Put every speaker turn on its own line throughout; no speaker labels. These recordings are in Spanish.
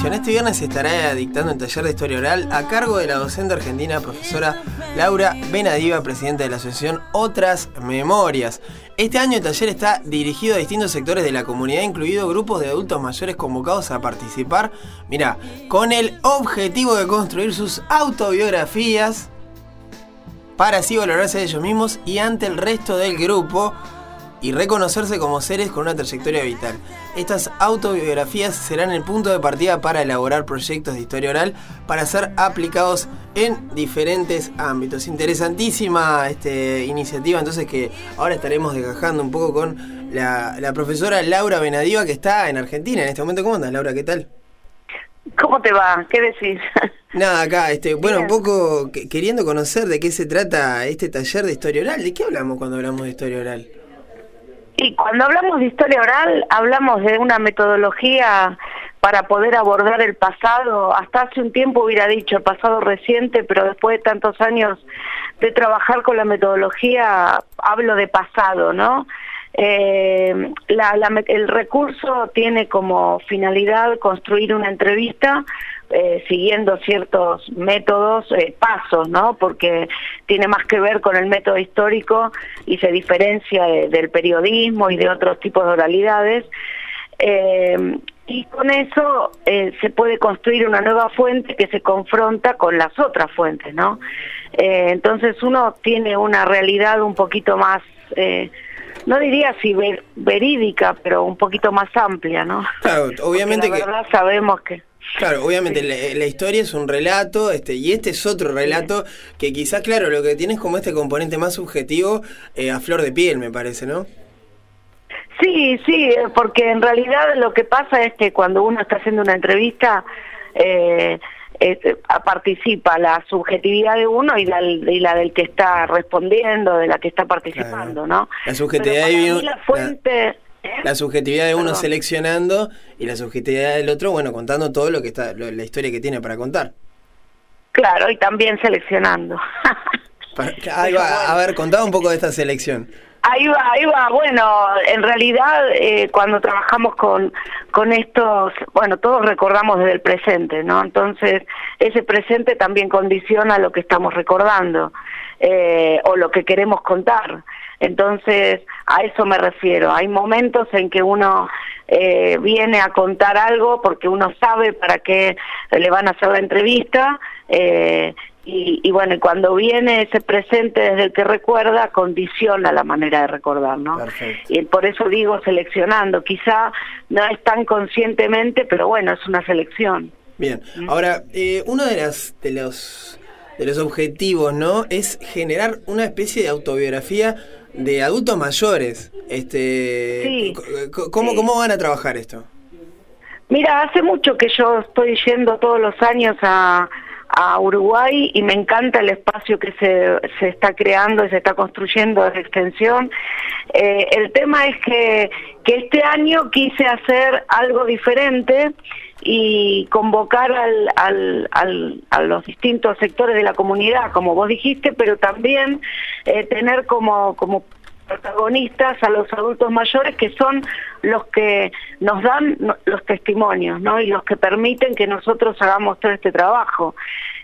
atención, este viernes se estará dictando un taller de historia oral a cargo de la docente argentina profesora Laura Benadiva, presidenta de la asociación Otras Memorias. Este año el taller está dirigido a distintos sectores de la comunidad, incluido grupos de adultos mayores convocados a participar, con el objetivo de construir sus autobiografías para así valorarse a ellos mismos y ante el resto del grupo y reconocerse como seres con una trayectoria vital. Estas autobiografías serán el punto de partida para elaborar proyectos de historia oral para ser aplicados en diferentes ámbitos. Interesantísima iniciativa, entonces, que ahora estaremos desgajando un poco con la profesora Laura Benadiva, que está en Argentina en este momento. ¿Cómo andas, Laura? ¿Qué tal?
¿Cómo te va? ¿Qué decís?
Nada, acá, un poco queriendo conocer de qué se trata este taller de historia oral. ¿De qué hablamos cuando hablamos de historia oral?
Y cuando hablamos de historia oral, hablamos de una metodología para poder abordar el pasado. Hasta hace un tiempo hubiera dicho el pasado reciente, pero después de tantos años de trabajar con la metodología, hablo de pasado, ¿no? El recurso tiene como finalidad construir una entrevista siguiendo ciertos métodos, pasos, ¿no? Porque tiene más que ver con el método histórico y se diferencia del periodismo y de otros tipos de oralidades. Y con eso se puede construir una nueva fuente que se confronta con las otras fuentes, ¿no? Entonces uno tiene una realidad un poquito más, no diría si verídica, pero un poquito más amplia, ¿no?
Claro, obviamente.
Porque la verdad sabemos que...
Claro, obviamente la historia es un relato, y este es otro relato que quizás, claro, lo que tiene es como este componente más subjetivo a flor de piel, me parece, ¿no?
Sí, porque en realidad lo que pasa es que cuando uno está haciendo una entrevista, participa la subjetividad de uno y la del que está respondiendo, de la que está participando, ¿no?
La subjetividad de
la fuente...
La subjetividad de uno seleccionando y la subjetividad del otro, contando todo lo que está, la historia que tiene para contar.
Claro, y también seleccionando.
Ahí va, a ver, contá un poco de esta selección.
Ahí va. Bueno, en realidad cuando trabajamos con estos, todos recordamos desde el presente, ¿no? Entonces, ese presente también condiciona lo que estamos recordando o lo que queremos contar. Entonces, a eso me refiero. Hay momentos en que uno viene a contar algo porque uno sabe para qué le van a hacer la entrevista, y cuando viene ese presente desde el que recuerda, condiciona la manera de recordar, ¿no?
Perfecto.
Y por eso digo seleccionando. Quizá no es tan conscientemente, pero es una selección.
Bien. Ahora, uno de los objetivos, ¿no?, es generar una especie de autobiografía de adultos mayores.
Sí.
¿Cómo van a trabajar esto?
Mira, hace mucho que yo estoy yendo todos los años a Uruguay y me encanta el espacio que se está creando y se está construyendo de extensión. El tema es que este año quise hacer algo diferente y convocar a los distintos sectores de la comunidad, como vos dijiste, pero también tener como protagonistas a los adultos mayores, que son los que nos dan los testimonios, ¿no? Y los que permiten que nosotros hagamos todo este trabajo.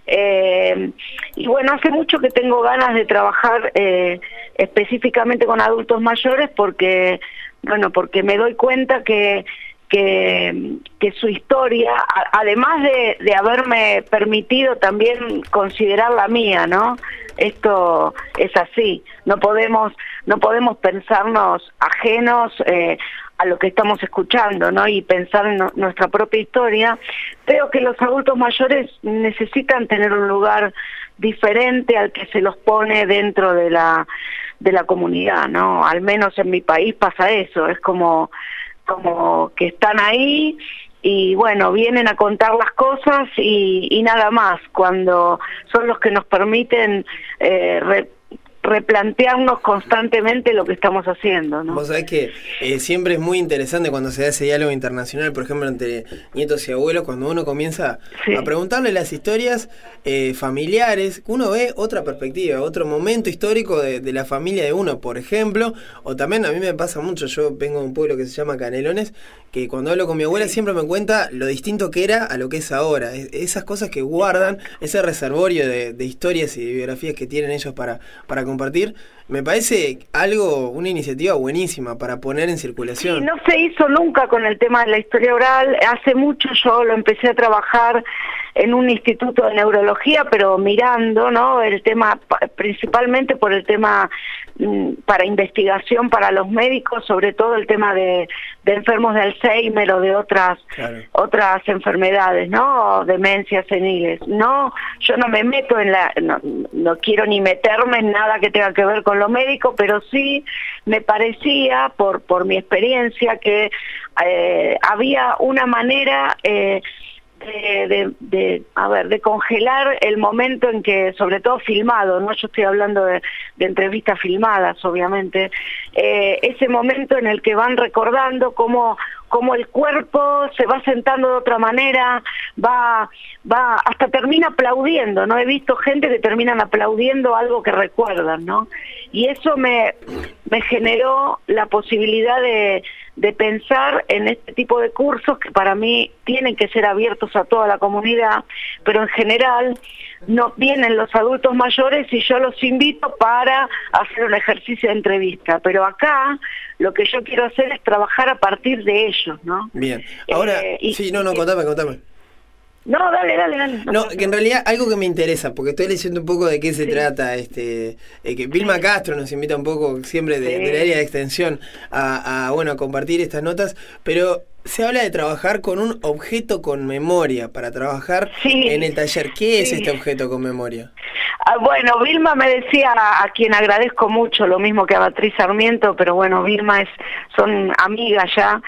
Hace mucho que tengo ganas de trabajar específicamente con adultos mayores porque me doy cuenta que su historia, además de haberme permitido también considerar la mía, ¿no? Esto es así, no podemos pensarnos ajenos a lo que estamos escuchando, ¿no? Y pensar en nuestra propia historia. Creo que los adultos mayores necesitan tener un lugar diferente al que se los pone dentro de la comunidad, ¿no? Al menos en mi país pasa eso, es como que están ahí y vienen a contar las cosas y nada más, cuando son los que nos permiten replantearnos constantemente lo que estamos haciendo, ¿no?
Vos sabés que siempre es muy interesante cuando se da ese diálogo internacional, por ejemplo, entre nietos y abuelos, cuando uno comienza a preguntarle las historias familiares, uno ve otra perspectiva, otro momento histórico de la familia de uno, por ejemplo, o también a mí me pasa mucho, yo vengo de un pueblo que se llama Canelones, que cuando hablo con mi abuela siempre me cuenta lo distinto que era a lo que es ahora, esas cosas que guardan, ese reservorio de historias y de biografías que tienen ellos para compartir, me parece una iniciativa buenísima para poner en circulación.
Sí, no se hizo nunca con el tema de la historia oral. Hace mucho yo lo empecé a trabajar en un instituto de neurología, pero mirando, ¿no?, el tema, principalmente por el tema para investigación para los médicos, sobre todo el tema de enfermos de Alzheimer o de otras enfermedades, ¿no?, o demencias seniles. No, yo no me meto no quiero ni meterme en nada que tenga que ver con lo médico, pero sí me parecía, por mi experiencia, que había una manera de congelar el momento en que, sobre todo filmado, no, yo estoy hablando de entrevistas filmadas, obviamente, ese momento en el que van recordando cómo el cuerpo se va sentando de otra manera, va hasta termina aplaudiendo, ¿no? He visto gente que terminan aplaudiendo algo que recuerdan, ¿no? Y eso me generó la posibilidad de pensar en este tipo de cursos que para mí tienen que ser abiertos a toda la comunidad, pero en general no vienen los adultos mayores y yo los invito para hacer un ejercicio de entrevista, pero acá lo que yo quiero hacer es trabajar a partir de ellos, ¿no?
Bien, ahora, contame.
No, dale.
No, que en realidad algo que me interesa, porque estoy leyendo un poco de qué se trata, que Vilma Castro nos invita un poco siempre del área de extensión a compartir estas notas, pero se habla de trabajar con un objeto con memoria, para trabajar en el taller. ¿Qué es este objeto con memoria?
Bueno, Vilma me decía, a quien agradezco mucho, lo mismo que a Beatriz Sarmiento, pero bueno, Vilma son amigas ya.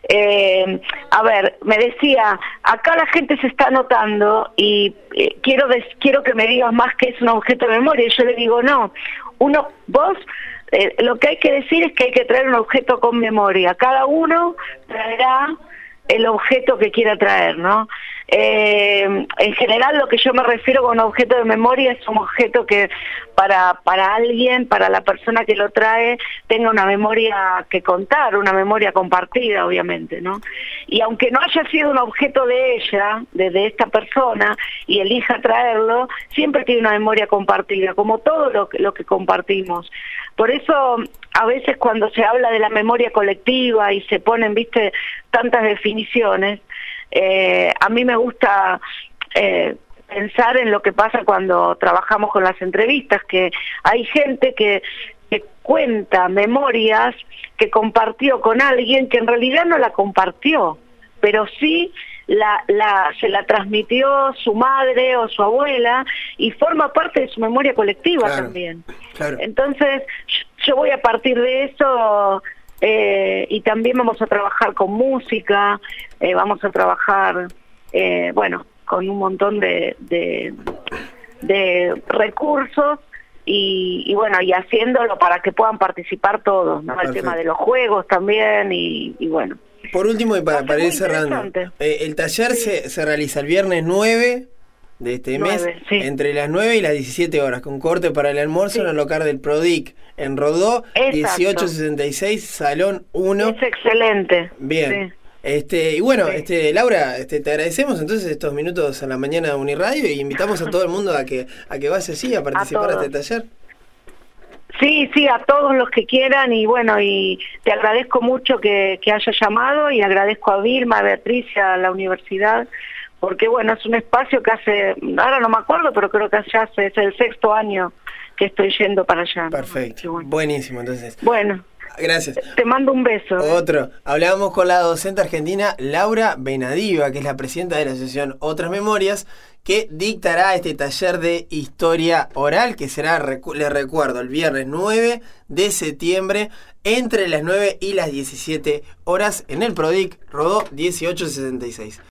Me decía, acá la gente se está anotando y quiero que me digas más que es un objeto de memoria. Y yo le digo, no, vos lo que hay que decir es que hay que traer un objeto con memoria. Cada uno traerá el objeto que quiera traer, ¿no? En general lo que yo me refiero con objeto de memoria es un objeto que para alguien, para la persona que lo trae, tenga una memoria que contar, una memoria compartida, obviamente, ¿no? Y aunque no haya sido un objeto de ella, de esta persona, y elija traerlo, siempre tiene una memoria compartida, como todo lo que compartimos. Por eso, a veces cuando se habla de la memoria colectiva y se ponen, viste, tantas definiciones, a mí me gusta pensar en lo que pasa cuando trabajamos con las entrevistas, que hay gente que cuenta memorias que compartió con alguien que en realidad no la compartió, pero sí se la transmitió su madre o su abuela y forma parte de su memoria colectiva también. Claro. Entonces, yo voy a partir de eso y también vamos a trabajar con música, vamos a trabajar, con un montón de recursos y haciéndolo para que puedan participar todos, ¿no? El tema de los juegos también y bueno.
Por último, y para ir cerrando, el taller se realiza el viernes 9 de este mes, entre las 9 y las 17 horas, con corte para el almuerzo en el local del PRODIC, en Rodó, 1866, Salón 1.
Es excelente.
Bien. Y bueno, Laura, te agradecemos entonces estos minutos a la mañana de Uniradio y invitamos a todo el mundo a que vaya a participar de este taller.
Sí, a todos los que quieran y bueno, y te agradezco mucho que haya llamado y agradezco a Vilma, a Beatriz y a la universidad, porque bueno, es un espacio que ahora no me acuerdo, pero creo que es el 6º año que estoy yendo para allá.
Perfecto, buenísimo entonces.
Bueno.
Gracias.
Te mando un beso.
Otro. Hablábamos con la docente argentina Laura Benadiva, que es la presidenta de la asociación Otras Memorias, que dictará este taller de historia oral, que será, les recuerdo, el viernes 9 de septiembre, entre las 9 y las 17 horas, en el PRODIC Rodó 1866.